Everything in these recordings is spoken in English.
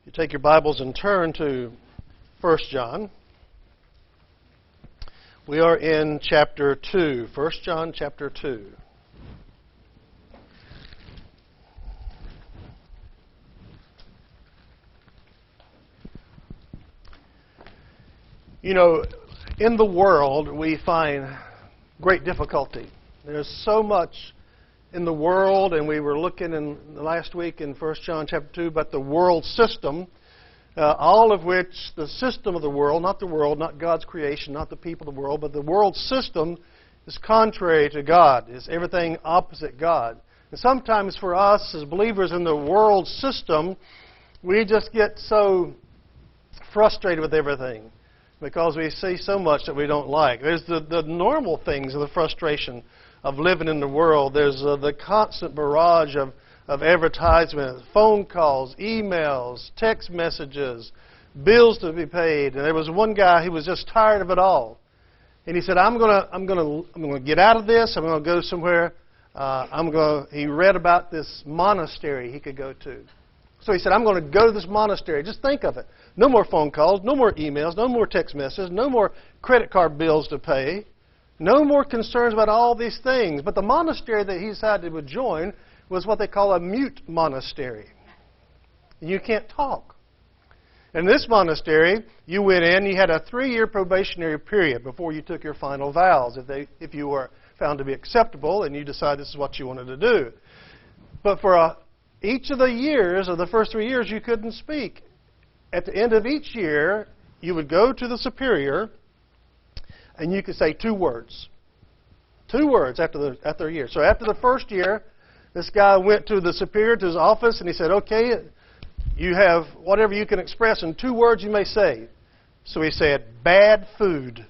You take your Bibles and turn to 1 John. We are in chapter 2, 1 John chapter 2. You know, in the world we find great difficulty. There's so much in the world, and we were looking in last week in 1 John chapter 2 about the world system, all of which the system of the world, not God's creation, not the people of the world, but the world system is contrary to God, is everything opposite God. And sometimes for us as believers in the world system, we just get so frustrated with everything because we see so much that we don't like. There's the normal things of the frustration of living in the world. There's the constant barrage of advertisements, phone calls, emails, text messages, bills to be paid. And there was one guy who was just tired of it all. And he said, I'm going to get out of this. I'm going to go somewhere. He read about this monastery he could go to. So he said, I'm going to go to this monastery. Just think of it. No more phone calls, no more emails, no more text messages, no more credit card bills to pay. No more concerns about all these things. But the monastery that he decided to join was what they call a mute monastery. You can't talk. In this monastery, you went in, you had a 3-year probationary period before you took your final vows, if you were found to be acceptable and you decided this is what you wanted to do. But for each of the years, of the first 3 years, you couldn't speak. At the end of each year, you would go to the superior and you could say 2 words. 2 words after a year. So after the first year, this guy went to the superior, to his office, and he said, okay, you have whatever you can express in 2 words you may say. So he said, bad food.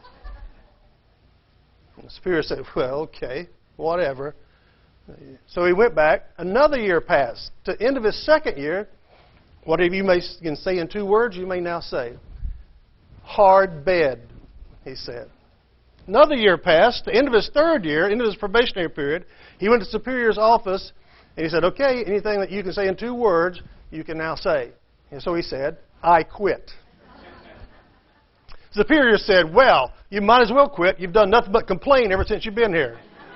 And the superior said, well, okay, whatever. So he went back. Another year passed. To the end of his second year, whatever you can say in 2 words, you may now say. Hard bed, he said. Another year passed. The end of his 3rd year, into his probationary period, he went to the superior's office and he said, okay, anything that you can say in 2 words, you can now say. And so he said, I quit. The superior said, well, you might as well quit. You've done nothing but complain ever since you've been here.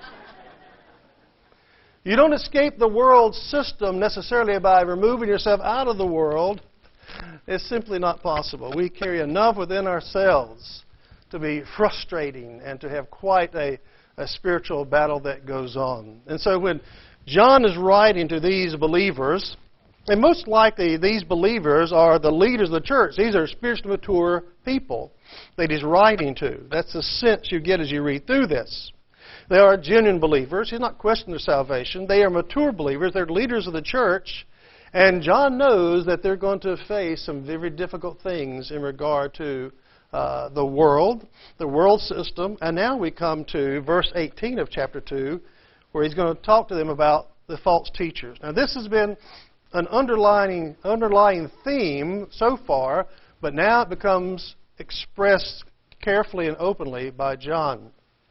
You don't escape the world system necessarily by removing yourself out of the world. It's simply not possible. We carry enough within ourselves to be frustrating and to have quite a spiritual battle that goes on. And so when John is writing to these believers, and most likely these believers are the leaders of the church. These are spiritually mature people that he's writing to. That's the sense you get as you read through this. They are genuine believers. He's not questioning their salvation. They are mature believers. They're leaders of the church. And John knows that they're going to face some very difficult things in regard to the world system. And now we come to verse 18 of chapter 2, where he's going to talk to them about the false teachers. Now this has been an underlying theme so far, but now it becomes expressed carefully and openly by John.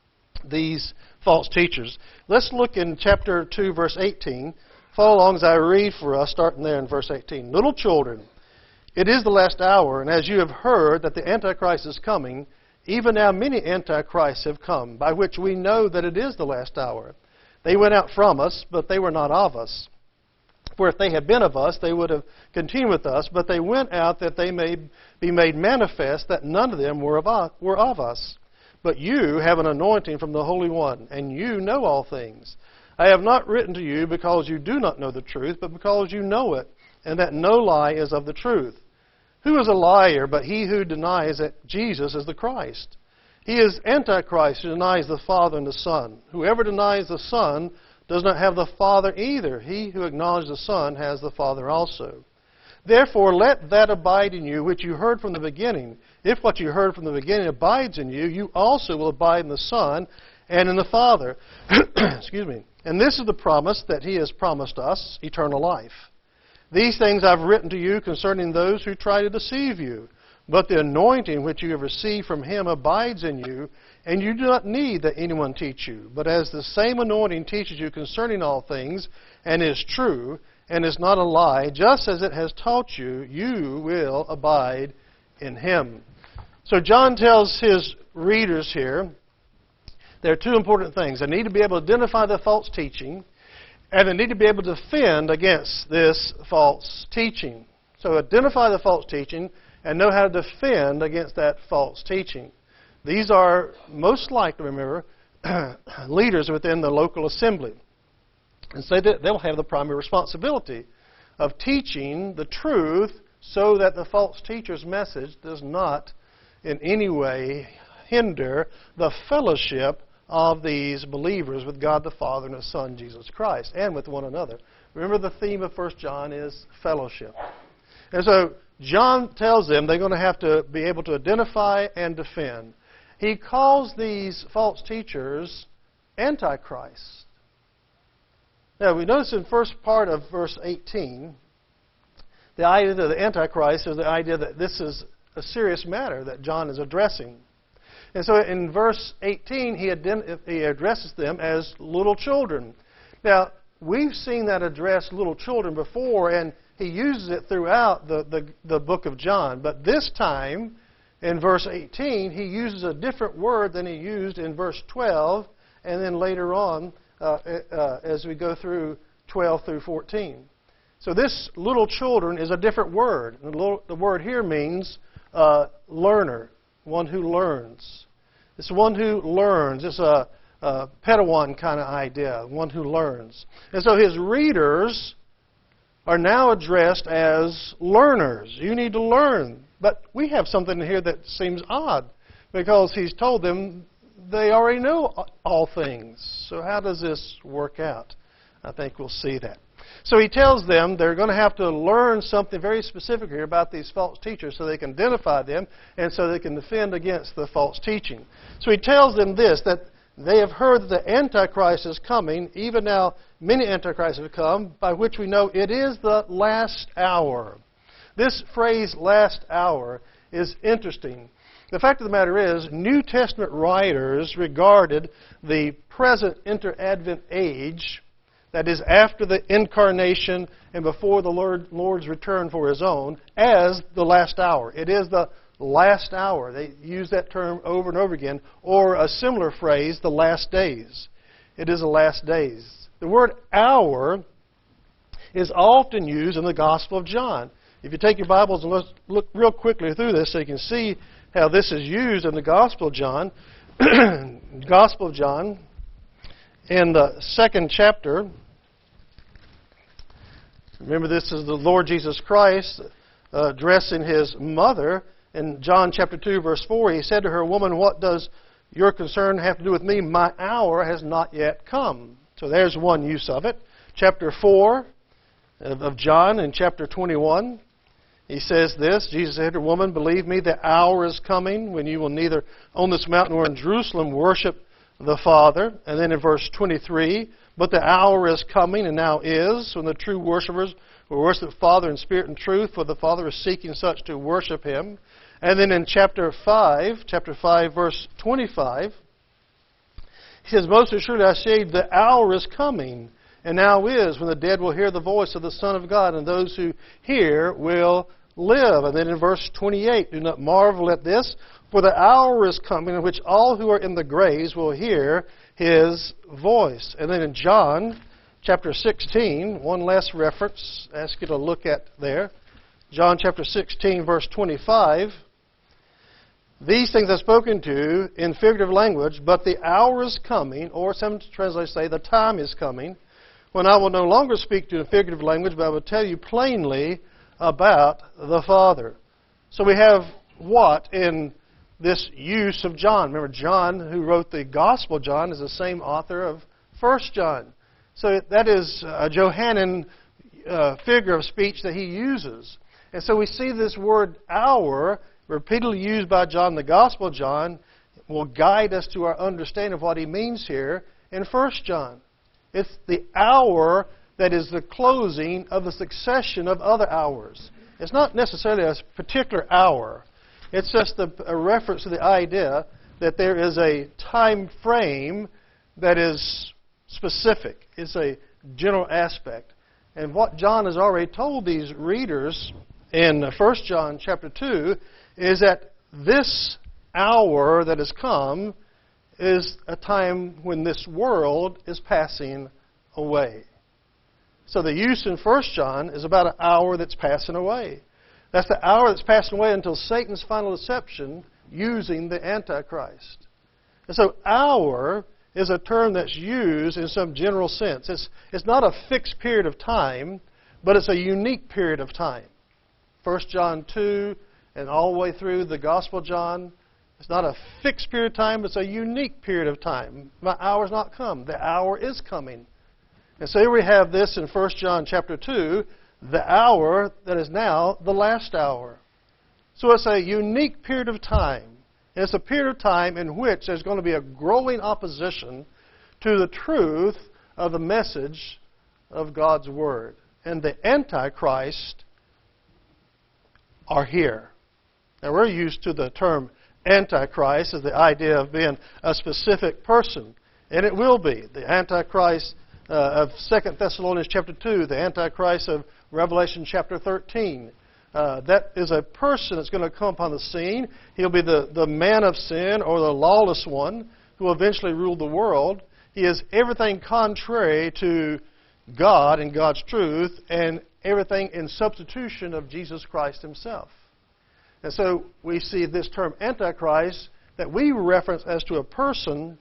These false teachers. Let's look in chapter 2, verse 18. Follow along as I read for us, starting there in verse 18. Little children, it is the last hour, and as you have heard that the Antichrist is coming, even now many Antichrists have come, by which we know that it is the last hour. They went out from us, but they were not of us. For if they had been of us, they would have continued with us, but they went out that they may be made manifest that none of them were of us. But you have an anointing from the Holy One, and you know all things. I have not written to you because you do not know the truth, but because you know it, and that no lie is of the truth. Who is a liar but he who denies that Jesus is the Christ? He is Antichrist who denies the Father and the Son. Whoever denies the Son does not have the Father either. He who acknowledges the Son has the Father also. Therefore, let that abide in you which you heard from the beginning. If what you heard from the beginning abides in you, you also will abide in the Son and in the Father. Excuse me. And this is the promise that He has promised us, eternal life. These things I've written to you concerning those who try to deceive you. But the anointing which you have received from Him abides in you, and you do not need that anyone teach you. But as the same anointing teaches you concerning all things, and is true, and is not a lie, just as it has taught you, you will abide in him. So John tells his readers here there are two important things. They need to be able to identify the false teaching, and they need to be able to defend against this false teaching. So identify the false teaching and know how to defend against that false teaching. These are most likely, remember, leaders within the local assembly. And so they'll have the primary responsibility of teaching the truth so that the false teacher's message does not in any way hinder the fellowship of these believers with God the Father and His Son, Jesus Christ, and with one another. Remember, the theme of 1 John is fellowship. And so John tells them they're going to have to be able to identify and defend. He calls these false teachers antichrists. Now, we notice in the first part of verse 18, the idea that the antichrist is the idea that this is a serious matter that John is addressing. And so in verse 18, he addresses them as little children. Now, we've seen that address little children before, and he uses it throughout the book of John. But this time, in verse 18, he uses a different word than he used in verse 12, and then later on as we go through 12 through 14. So this little children is a different word. The word here means learner, one who learns. It's one who learns. It's a Padawan kind of idea, one who learns. And so his readers are now addressed as learners. You need to learn. But we have something here that seems odd, because he's told them they already know all things. So how does this work out? I think we'll see that. So he tells them they're going to have to learn something very specific here about these false teachers so they can identify them and so they can defend against the false teaching. So he tells them this, that they have heard that the Antichrist is coming. Even now, many Antichrists have come, by which we know it is the last hour. This phrase, last hour, is interesting. The fact of the matter is, New Testament writers regarded the present inter-Advent age, that is, after the incarnation and before the Lord's return for His own, as the last hour. It is the last hour. They use that term over and over again, or a similar phrase, the last days. It is the last days. The word hour is often used in the Gospel of John. If you take your Bibles and let's look real quickly through this so you can see how this is used in the Gospel of John. Gospel of John, in the 2nd chapter. Remember, this is the Lord Jesus Christ addressing His mother. In John chapter 2, verse 4, He said to her, "Woman, what does your concern have to do with me? My hour has not yet come." So there's one use of it. Chapter 4 of John, in chapter 21, He says this, Jesus said to her, "Woman, believe me, the hour is coming when you will neither on this mountain nor in Jerusalem worship the Father." And then in verse 23, "But the hour is coming, and now is, when the true worshipers will worship the Father in spirit and truth, for the Father is seeking such to worship Him." And then in chapter 5, verse 25, He says, "Most assuredly I say, the hour is coming, and now is, when the dead will hear the voice of the Son of God, and those who hear will live." And then in verse 28, "Do not marvel at this, for the hour is coming in which all who are in the graves will hear His voice." And then in John chapter 16, one last reference I ask you to look at there. John chapter 16, verse 25. "These things I've spoken to in figurative language, but the hour is coming," or some translators say the time is coming, "when I will no longer speak to you in figurative language, but I will tell you plainly about the Father." So we have what in this use of John? Remember, John, who wrote the Gospel of John, is the same author of 1 John. So that is a Johannine figure of speech that he uses. And so we see this word hour repeatedly used by John. The Gospel of John will guide us to our understanding of what he means here in 1 John. It's the hour that is the closing of the succession of other hours. It's not necessarily a particular hour. It's just a reference to the idea that there is a time frame that is specific. It's a general aspect. And what John has already told these readers in 1 John chapter 2 is that this hour that has come is a time when this world is passing away. So the use in 1 John is about an hour that's passing away. That's the hour that's passing away until Satan's final deception using the Antichrist. And so hour is a term that's used in some general sense. It's not a fixed period of time, but it's a unique period of time. 1 John 2 and all the way through the Gospel of John, it's not a fixed period of time, it's a unique period of time. My hour's not come. The hour is coming. And so here we have this in 1 John chapter 2, the hour that is now the last hour. So it's a unique period of time. And it's a period of time in which there's going to be a growing opposition to the truth of the message of God's Word. And the Antichrist are here. Now we're used to the term Antichrist as the idea of being a specific person. And it will be. The Antichrist of 2 Thessalonians chapter 2, the Antichrist of Revelation chapter 13. That is a person that's going to come upon the scene. He'll be the man of sin or the lawless one who will eventually rule the world. He is everything contrary to God and God's truth and everything in substitution of Jesus Christ Himself. And so we see this term Antichrist that we reference as to a person.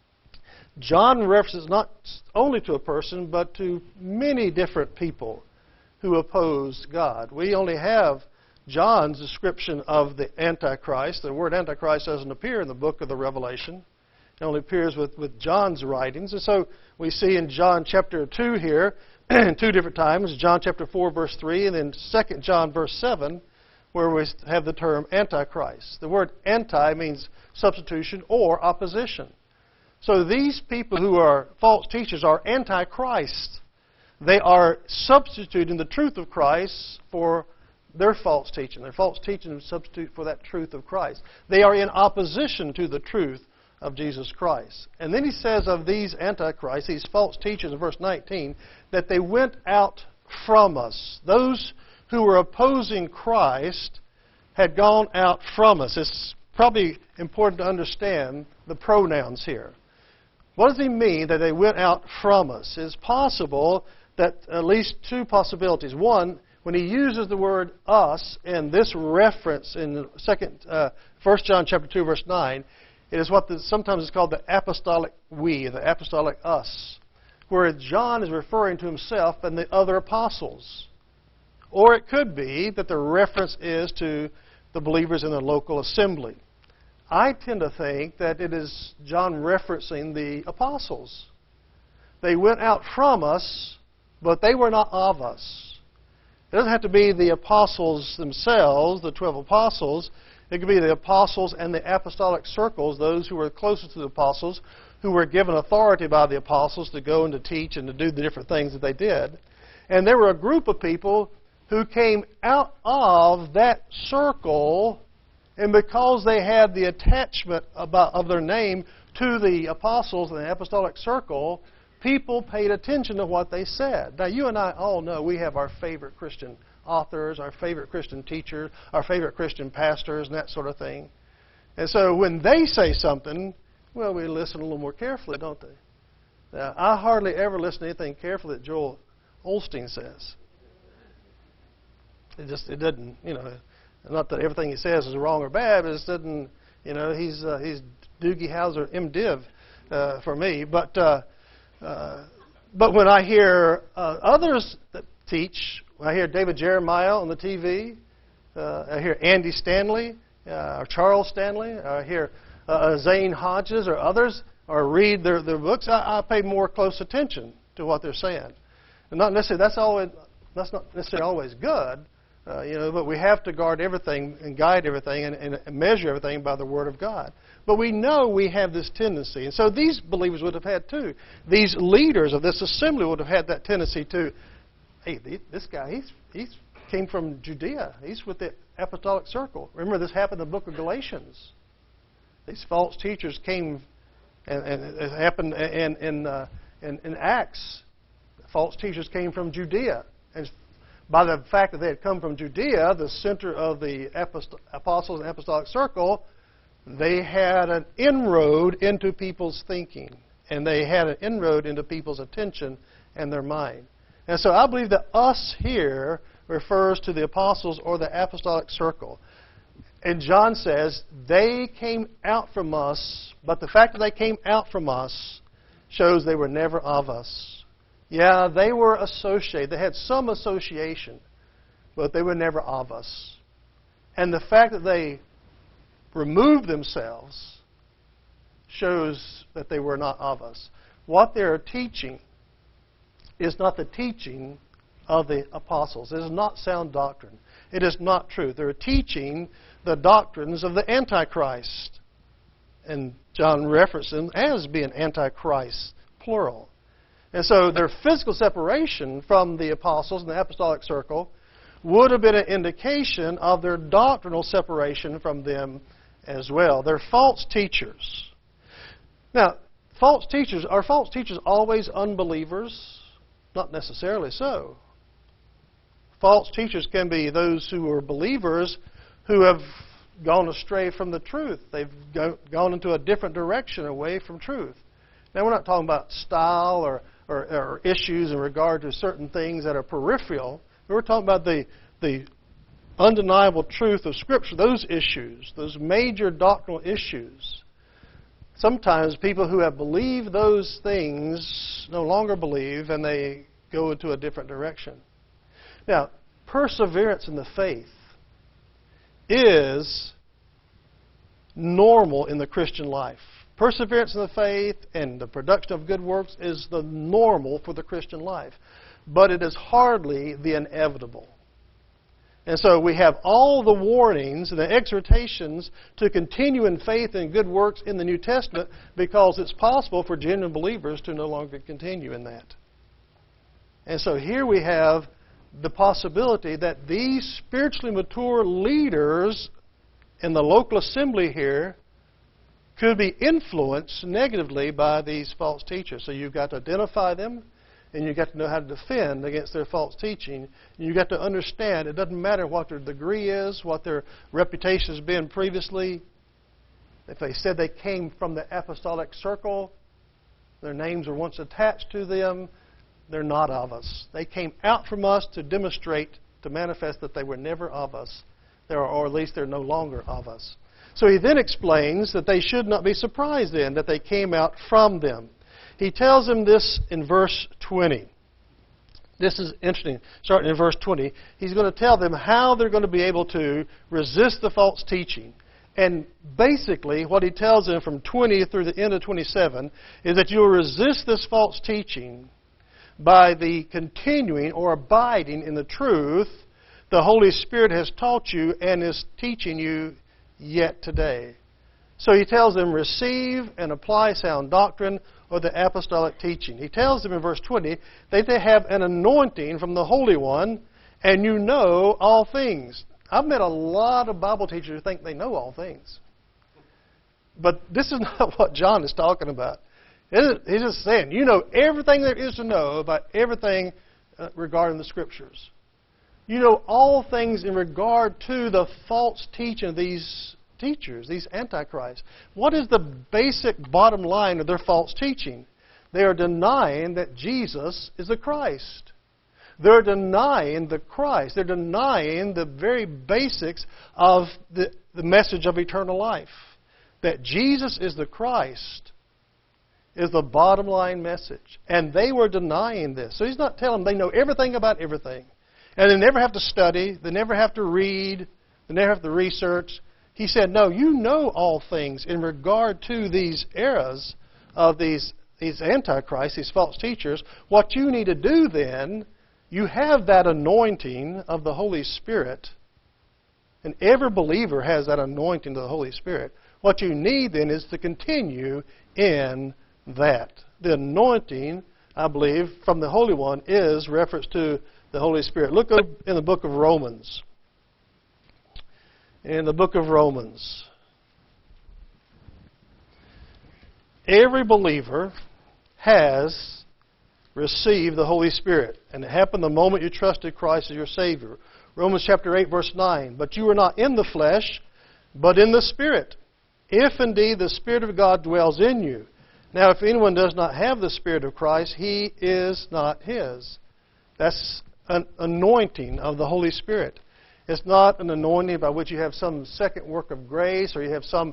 John references not only to a person, but to many different people who oppose God. We only have John's description of the Antichrist. The word Antichrist doesn't appear in the book of the Revelation. It only appears with John's writings. And so we see in John chapter 2 here, in two different times, John chapter 4 verse 3, and then 2 John verse 7, where we have the term Antichrist. The word anti means substitution or opposition. So these people who are false teachers are Antichrist. They are substituting the truth of Christ for their false teaching. Their false teaching is substitute for that truth of Christ. They are in opposition to the truth of Jesus Christ. And then he says of these Antichrists, these false teachers in verse 19, that they went out from us. Those who were opposing Christ had gone out from us. It's probably important to understand the pronouns here. What does he mean that they went out from us? It's possible that at least two possibilities. One, when he uses the word us in this reference in 1 John chapter 2, verse 9, it is what sometimes is called the apostolic we, the apostolic us, where John is referring to himself and the other apostles. Or it could be that the reference is to the believers in the local assembly. I tend to think that it is John referencing the apostles. They went out from us, but they were not of us. It doesn't have to be the apostles themselves, the 12 apostles. It could be the apostles and the apostolic circles, those who were closest to the apostles, who were given authority by the apostles to go and to teach and to do the different things that they did. And there were a group of people who came out of that circle, and because they had the attachment of their name to the apostles and the apostolic circle, people paid attention to what they said. Now, you and I all know we have our favorite Christian authors, our favorite Christian teachers, our favorite Christian pastors, and that sort of thing. And so when they say something, well, we listen a little more carefully, don't they? Now, I hardly ever listen to anything carefully that Joel Osteen says. It doesn't, not that everything he says is wrong or bad, but it doesn't, he's Doogie Howser, MDiv for me. But when I hear others that teach, when I hear David Jeremiah on the TV, I hear Andy Stanley, or Charles Stanley, I hear Zane Hodges or others, or read their books, I pay more close attention to what they're saying. And not necessarily that's not necessarily always good. But we have to guard everything and guide everything and measure everything by the Word of God. But we know we have this tendency. And so these believers would have had too. These leaders of this assembly would have had that tendency to, hey, this guy, he's came from Judea. He's with the apostolic circle. Remember, this happened in the book of Galatians. These false teachers came, and it happened in Acts. false teachers came from Judea. And by the fact that they had come from Judea, the center of the apostles and apostolic circle, they had an inroad into people's thinking. And they had an inroad into people's attention and their mind. And so I believe that us here refers to the apostles or the apostolic circle. And John says, they came out from us, but the fact that they came out from us shows they were never of us. Yeah, they were associated. They had some association, but they were never of us. And the fact that they removed themselves shows that they were not of us. What they are teaching is not the teaching of the apostles. It is not sound doctrine. It is not truth. They're teaching the doctrines of the Antichrist. And John referenced them as being Antichrist, plural. And so their physical separation from the apostles and the apostolic circle would have been an indication of their doctrinal separation from them as well. They're false teachers. Now, are false teachers always unbelievers? Not necessarily so. False teachers can be those who are believers who have gone astray from the truth. They've gone into a different direction away from truth. Now, we're not talking about style or issues in regard to certain things that are peripheral. We're talking about the undeniable truth of Scripture, those issues, those major doctrinal issues. Sometimes people who have believed those things no longer believe, and they go into a different direction. Now, perseverance in the faith is normal in the Christian life. Perseverance in the faith and the production of good works is the normal for the Christian life. But it is hardly the inevitable. And so we have all the warnings and the exhortations to continue in faith and good works in the New Testament because it's possible for genuine believers to no longer continue in that. And so here we have the possibility that these spiritually mature leaders in the local assembly here could be influenced negatively by these false teachers. So you've got to identify them, and you've got to know how to defend against their false teaching. And you've got to understand it doesn't matter what their degree is, what their reputation has been previously. If they said they came from the apostolic circle, their names were once attached to them, they're not of us. They came out from us to demonstrate, to manifest that they were never of us, or at least they're no longer of us. So he then explains that they should not be surprised then that they came out from them. He tells them this in verse 20. This is interesting. Starting in verse 20, he's going to tell them how they're going to be able to resist the false teaching. And basically, what he tells them from 20 through the end of 27 is that you'll resist this false teaching by the continuing or abiding in the truth the Holy Spirit has taught you and is teaching you yet today. So he tells them, receive and apply sound doctrine or the apostolic teaching. He tells them in verse 20 that they have an anointing from the Holy One and you know all things. I've met a lot of Bible teachers who think they know all things. But this is not what John is talking about. He's just saying, you know everything there is to know about everything regarding the Scriptures. You know all things in regard to the false teaching of these teachers, these antichrists. What is the basic bottom line of their false teaching? They are denying that Jesus is the Christ. They're denying the Christ. They're denying the very basics of the message of eternal life. That Jesus is the Christ is the bottom line message. And they were denying this. So he's not telling them they know everything about everything. And they never have to study. They never have to read. They never have to research. He said, no, you know all things in regard to these eras of these antichrists, these false teachers. What you need to do then, you have that anointing of the Holy Spirit. And every believer has that anointing of the Holy Spirit. What you need then is to continue in that. The anointing, I believe, from the Holy One is reference to the Holy Spirit. Look up in the book of Romans. In the book of Romans, every believer has receive the Holy Spirit. And it happened the moment you trusted Christ as your Savior. Romans chapter 8, verse 9. But you are not in the flesh, but in the Spirit, if indeed the Spirit of God dwells in you. Now, if anyone does not have the Spirit of Christ, he is not His. That's an anointing of the Holy Spirit. It's not an anointing by which you have some second work of grace or you have some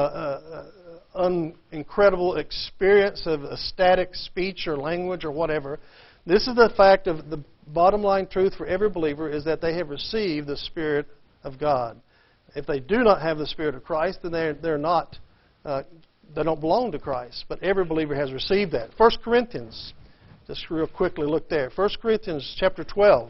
incredible experience of ecstatic speech or language or whatever. This is the fact of the bottom line truth for every believer is that they have received the Spirit of God. If they do not have the Spirit of Christ, then they're not, they don't belong to Christ. But every believer has received that. 1 Corinthians, just real quickly look there. 1 Corinthians chapter 12.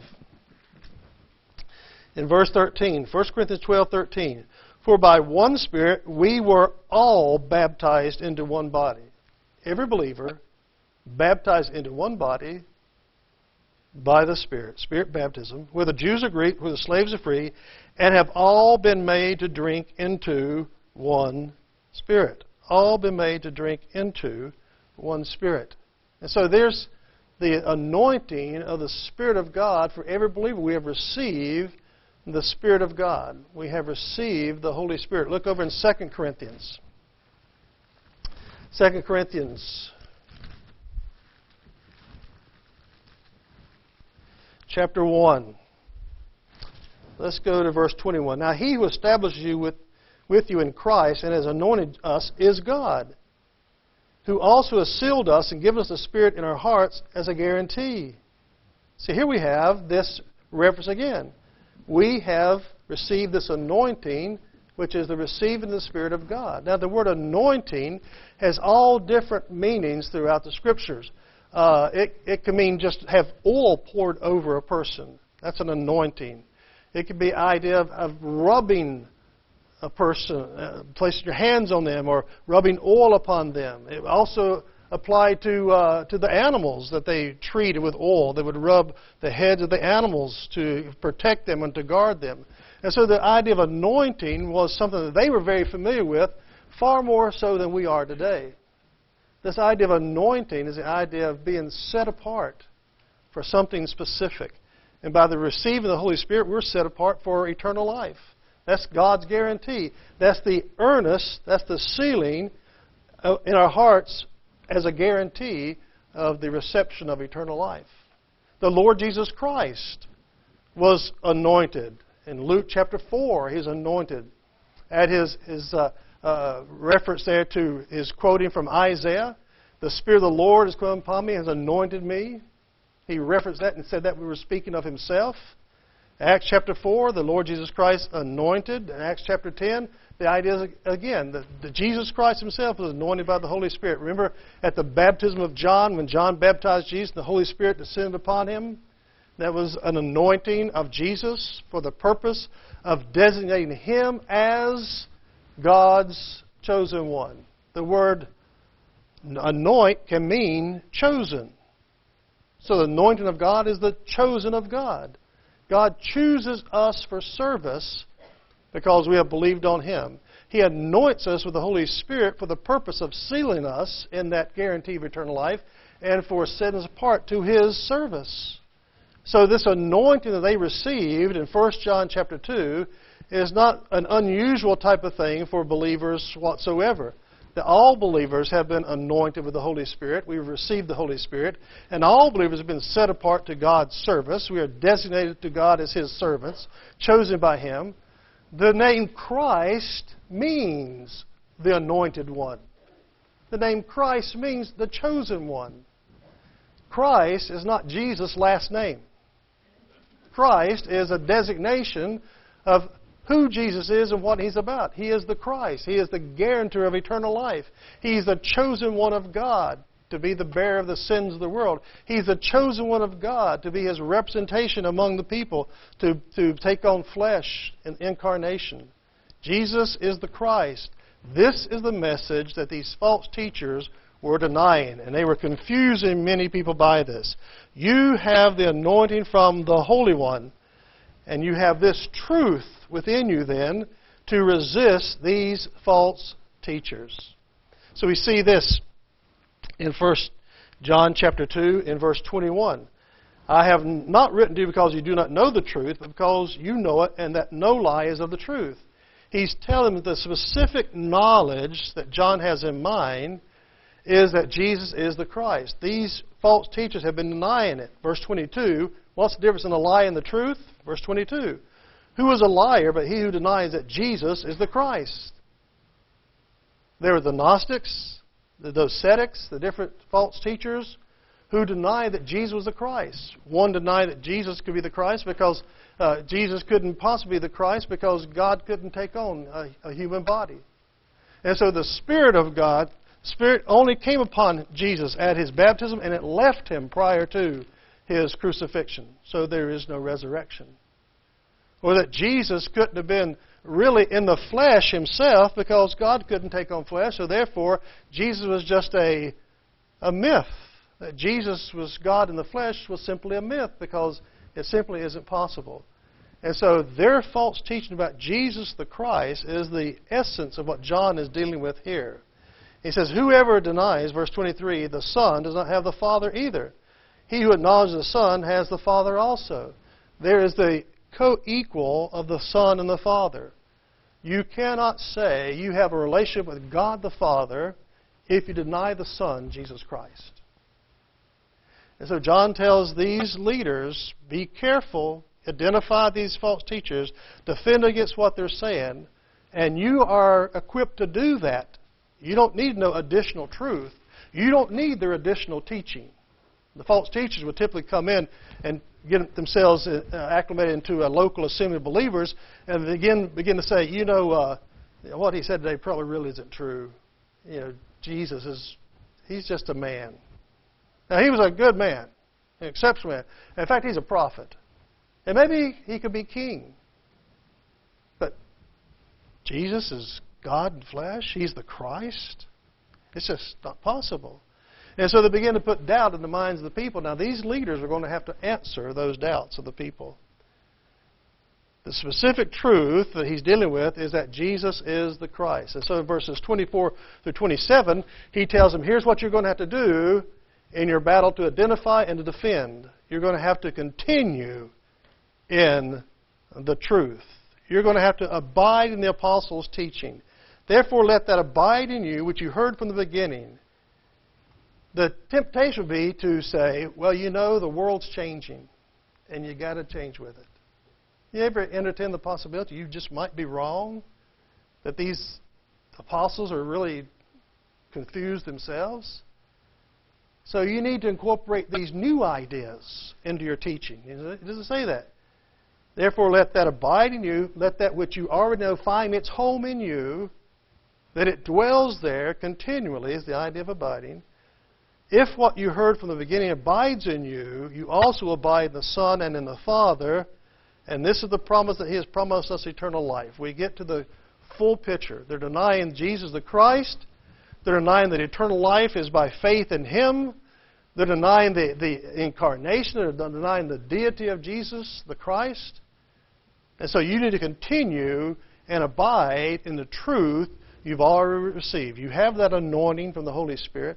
In verse 13, 1 Corinthians 12:13, for by one Spirit we were all baptized into one body. Every believer baptized into one body by the Spirit, Spirit baptism, whether Jews or Greek, whether slaves or free, and have all been made to drink into one Spirit. All been made to drink into one Spirit. And so there's the anointing of the Spirit of God for every believer. We have received the Spirit of God. We have received the Holy Spirit. Look over in 2 Corinthians. 2 Corinthians chapter 1. Let's go to verse 21. Now He who establishes you with you in Christ and has anointed us is God, who also has sealed us and given us the Spirit in our hearts as a guarantee. See, here we have this reference again. We have received this anointing, which is the receiving of the Spirit of God. Now, the word anointing has all different meanings throughout the Scriptures. It can mean just have oil poured over a person. That's an anointing. It could be the idea of rubbing a person, placing your hands on them or rubbing oil upon them. It also applied to the animals that they treated with oil. They would rub the heads of the animals to protect them and to guard them. And so the idea of anointing was something that they were very familiar with, far more so than we are today. This idea of anointing is the idea of being set apart for something specific. And by the receiving of the Holy Spirit, we're set apart for eternal life. That's God's guarantee. That's the earnest, that's the sealing in our hearts as a guarantee of the reception of eternal life. The Lord Jesus Christ was anointed. In Luke chapter 4, He's anointed. At his reference there to his quoting from Isaiah, the Spirit of the Lord has come upon me, has anointed me. He referenced that and said that we were speaking of Himself. Acts chapter 4, the Lord Jesus Christ anointed. In Acts chapter 10, the idea is, again, that Jesus Christ Himself was anointed by the Holy Spirit. Remember at the baptism of John, when John baptized Jesus, the Holy Spirit descended upon Him. That was an anointing of Jesus for the purpose of designating Him as God's chosen one. The word anoint can mean chosen. So the anointing of God is the chosen of God. God chooses us for service because we have believed on Him. He anoints us with the Holy Spirit for the purpose of sealing us in that guarantee of eternal life and for setting us apart to His service. So this anointing that they received in 1 John chapter 2 is not an unusual type of thing for believers whatsoever. That all believers have been anointed with the Holy Spirit. We've received the Holy Spirit. And all believers have been set apart to God's service. We are designated to God as His servants, chosen by Him. The name Christ means the anointed one. The name Christ means the chosen one. Christ is not Jesus' last name. Christ is a designation of who Jesus is and what He's about. He is the Christ. He is the guarantor of eternal life. He's the chosen one of God to be the bearer of the sins of the world. He's the chosen one of God to be His representation among the people, to take on flesh and incarnation. Jesus is the Christ. This is the message that these false teachers were denying, and they were confusing many people by this. You have the anointing from the Holy One, and you have this truth within you then to resist these false teachers. So we see this in 1 John chapter 2 in verse 21. I have not written to you because you do not know the truth, but because you know it, and that no lie is of the truth. He's telling them the specific knowledge that John has in mind is that Jesus is the Christ. These false teachers have been denying it. Verse 22, what's the difference in a lie and the truth? Verse 22, who is a liar but he who denies that Jesus is the Christ? There were the Gnostics, the Docetics, the different false teachers who denied that Jesus was the Christ. One denied that Jesus could be the Christ because Jesus couldn't possibly be the Christ because God couldn't take on a human body. And so the Spirit of God, Spirit only came upon Jesus at His baptism, and it left Him prior to His crucifixion. So there is no resurrection. Or that Jesus couldn't have been really in the flesh Himself because God couldn't take on flesh, so therefore Jesus was just a myth. That Jesus was God in the flesh was simply a myth because it simply isn't possible. And so their false teaching about Jesus the Christ is the essence of what John is dealing with here. He says, whoever denies, verse 23, the Son does not have the Father either. He who acknowledges the Son has the Father also. There is the co-equal of the Son and the Father. You cannot say you have a relationship with God the Father if you deny the Son, Jesus Christ. And so John tells these leaders, be careful, identify these false teachers, defend against what they're saying, and you are equipped to do that. You don't need no additional truth. You don't need their additional teaching. The false teachers would typically come in and get themselves acclimated into a local assembly of believers and begin to say, what he said today probably really isn't true. Jesus he's just a man. Now, he was a good man, an exceptional man. In fact, he's a prophet. And maybe he could be king. But Jesus is God in flesh. He's the Christ. It's just not possible. And so they begin to put doubt in the minds of the people. Now, these leaders are going to have to answer those doubts of the people. The specific truth that he's dealing with is that Jesus is the Christ. And so in verses 24 through 27, he tells them, here's what you're going to have to do in your battle to identify and to defend. You're going to have to continue in the truth. You're going to have to abide in the apostles' teaching. Therefore, let that abide in you, which you heard from the beginning. The temptation would be to say, well, the world's changing, and you got to change with it. You ever entertain the possibility you just might be wrong? That these apostles are really confused themselves? So you need to incorporate these new ideas into your teaching. It doesn't say that. Therefore, let that abide in you. Let that which you already know find its home in you, that it dwells there continually, is the idea of abiding. If what you heard from the beginning abides in you, you also abide in the Son and in the Father. And this is the promise that He has promised us eternal life. We get to the full picture. They're denying Jesus the Christ. They're denying that eternal life is by faith in Him. They're denying the incarnation. They're denying the deity of Jesus, the Christ. And so you need to continue and abide in the truth you've already received. You have that anointing from the Holy Spirit.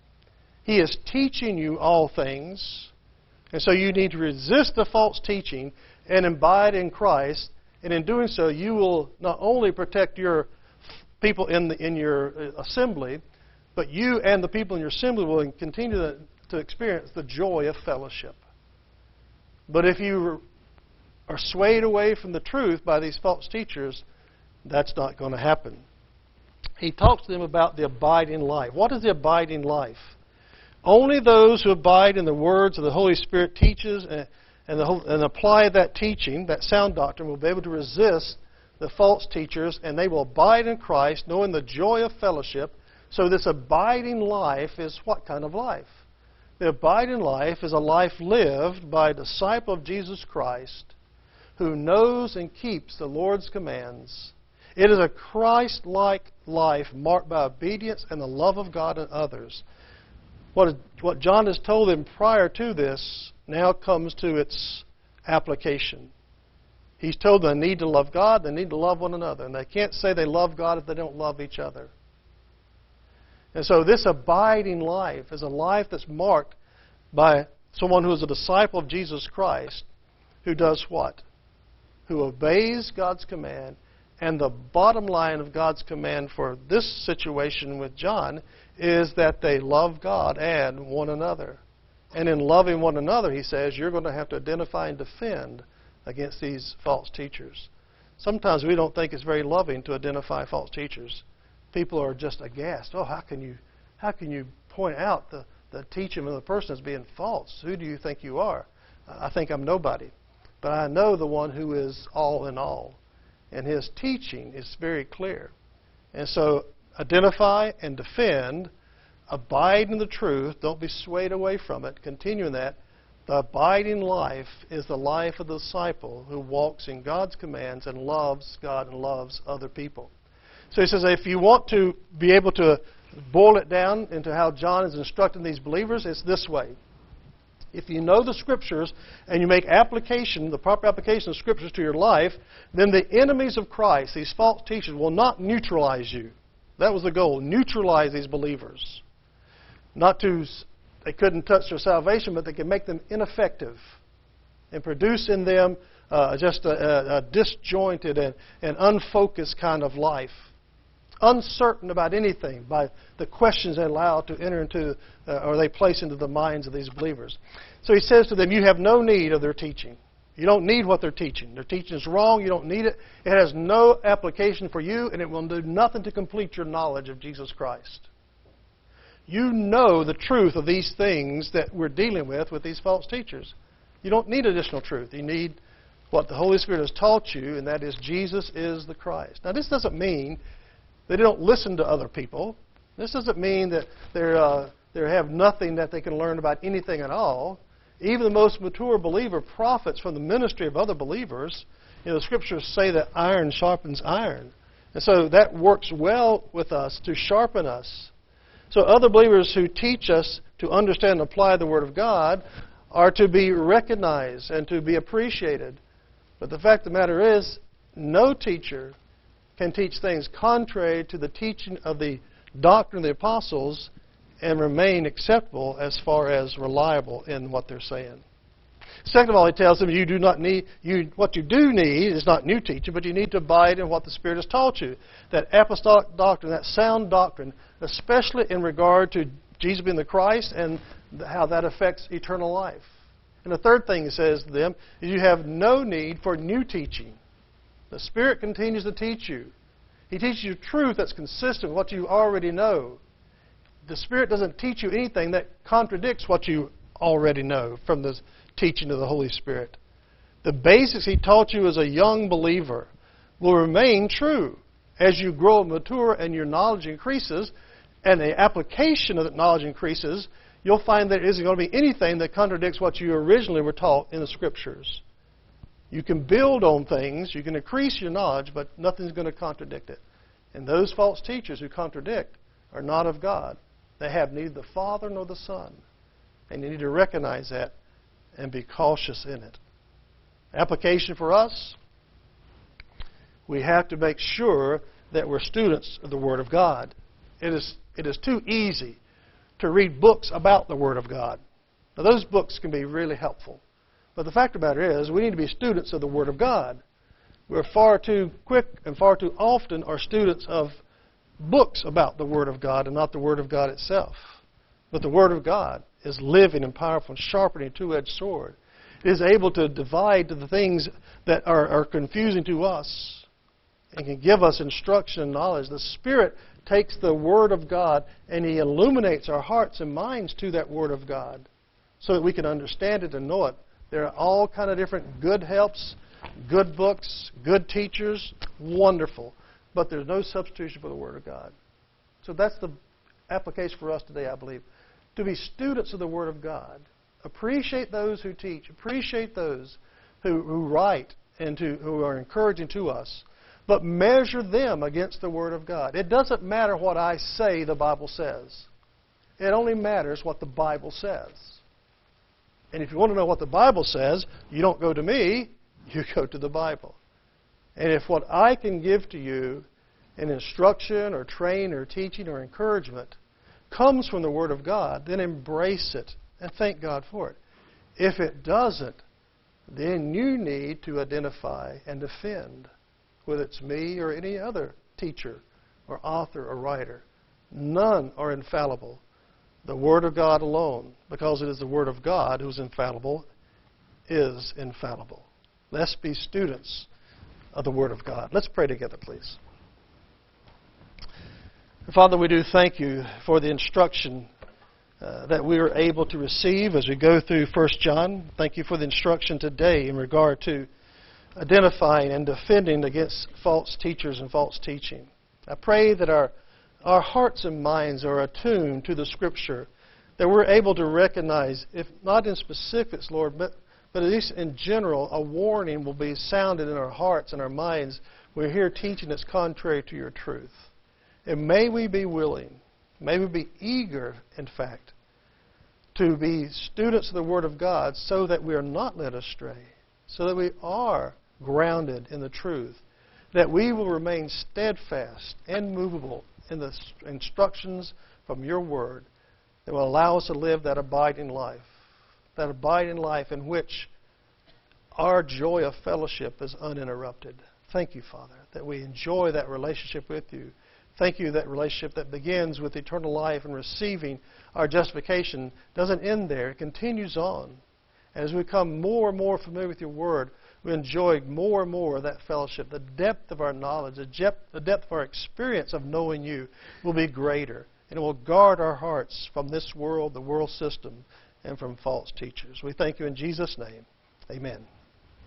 He is teaching you all things. And so you need to resist the false teaching and abide in Christ. And in doing so, you will not only protect your people in your assembly, but you and the people in your assembly will continue to experience the joy of fellowship. But if you are swayed away from the truth by these false teachers, that's not going to happen. He talks to them about the abiding life. What is the abiding life? Only those who abide in the words of the Holy Spirit teaches and apply that teaching, that sound doctrine, will be able to resist the false teachers, and they will abide in Christ, knowing the joy of fellowship. So this abiding life is what kind of life? The abiding life is a life lived by a disciple of Jesus Christ who knows and keeps the Lord's commands. It is a Christ-like life marked by obedience and the love of God and others. What John has told them prior to this now comes to its application. He's told them they need to love God, they need to love one another. And they can't say they love God if they don't love each other. And so this abiding life is a life that's marked by someone who is a disciple of Jesus Christ, who does what? Who obeys God's command. And the bottom line of God's command for this situation with John is that they love God and one another. And in loving one another, he says, you're going to have to identify and defend against these false teachers. Sometimes we don't think it's very loving to identify false teachers. People are just aghast. Oh, how can you point out the teaching of the person as being false? Who do you think you are? I think I'm nobody. But I know the one who is all in all. And his teaching is very clear. And so identify and defend. Abide in the truth. Don't be swayed away from it. Continue in that. The abiding life is the life of the disciple who walks in God's commands and loves God and loves other people. So he says, if you want to be able to boil it down into how John is instructing these believers, it's this way. If you know the Scriptures and you make application, the proper application of Scriptures to your life, then the enemies of Christ, these false teachers, will not neutralize you. That was the goal, neutralize these believers. They couldn't touch their salvation, but they could make them ineffective and produce in them just a disjointed and unfocused kind of life. Uncertain about anything by the questions they allow to enter into or they place into the minds of these believers. So he says to them, you have no need of their teaching. You don't need what they're teaching. Their teaching is wrong. You don't need it. It has no application for you, and it will do nothing to complete your knowledge of Jesus Christ. You know the truth of these things that we're dealing with these false teachers. You don't need additional truth. You need what the Holy Spirit has taught you, and that is Jesus is the Christ. Now, this doesn't mean they don't listen to other people. This doesn't mean that they have nothing that they can learn about anything at all. Even the most mature believer profits from the ministry of other believers. You know, the Scriptures say that iron sharpens iron. And so that works well with us to sharpen us. So other believers who teach us to understand and apply the Word of God are to be recognized and to be appreciated. But the fact of the matter is, no teacher can teach things contrary to the teaching of the doctrine of the apostles and remain acceptable as far as reliable in what they're saying. Second of all, he tells them what you do need is not new teaching, but you need to abide in what the Spirit has taught you. That apostolic doctrine, that sound doctrine, especially in regard to Jesus being the Christ and how that affects eternal life. And the third thing he says to them is you have no need for new teaching. The Spirit continues to teach you. He teaches you truth that's consistent with what you already know. The Spirit doesn't teach you anything that contradicts what you already know from the teaching of the Holy Spirit. The basics He taught you as a young believer will remain true. As you grow and mature and your knowledge increases and the application of that knowledge increases, you'll find that it isn't going to be anything that contradicts what you originally were taught in the Scriptures. You can build on things, you can increase your knowledge, but nothing's going to contradict it. And those false teachers who contradict are not of God. They have neither the Father nor the Son. And you need to recognize that and be cautious in it. Application for us, we have to make sure that we're students of the Word of God. It is too easy to read books about the Word of God. Now, those books can be really helpful. But the fact of the matter is, we need to be students of the Word of God. We're far too quick and far too often are students of books about the Word of God and not the Word of God itself. But the Word of God is living and powerful and sharpening a two-edged sword. It is able to divide the things that are confusing to us and can give us instruction and knowledge. The Spirit takes the Word of God and He illuminates our hearts and minds to that Word of God so that we can understand it and know it. There are all kind of different good helps, good books, good teachers, wonderful. But there's no substitution for the Word of God. So that's the application for us today, I believe. To be students of the Word of God. Appreciate those who teach. Appreciate those who write and who are encouraging to us. But measure them against the Word of God. It doesn't matter what I say the Bible says. It only matters what the Bible says. And if you want to know what the Bible says, you don't go to me, you go to the Bible. And if what I can give to you in instruction or training or teaching or encouragement comes from the Word of God, then embrace it and thank God for it. If it doesn't, then you need to identify and defend, whether it's me or any other teacher or author or writer. None are infallible. The Word of God alone, because it is the Word of God who's infallible, is infallible. Let's be students of the Word of God. Let's pray together, please. Father, we do thank you for the instruction that we are able to receive as we go through 1 John. Thank you for the instruction today in regard to identifying and defending against false teachers and false teaching. I pray that our hearts and minds are attuned to the Scripture, that we're able to recognize, if not in specifics, Lord, but at least in general, a warning will be sounded in our hearts and our minds. We hear teaching that's contrary to your truth. And may we be willing, may we be eager, in fact, to be students of the Word of God so that we are not led astray, so that we are grounded in the truth, that we will remain steadfast and movable in the instructions from your Word that will allow us to live that abiding life in which our joy of fellowship is uninterrupted. Thank you, Father, that we enjoy that relationship with you. Thank you that relationship that begins with eternal life and receiving our justification doesn't end there. It continues on. As we become more and more familiar with your Word, we enjoy more and more of that fellowship. The depth of our knowledge, the depth of our experience of knowing you will be greater. And it will guard our hearts from this world, the world system, and from false teachers. We thank you in Jesus' name. Amen.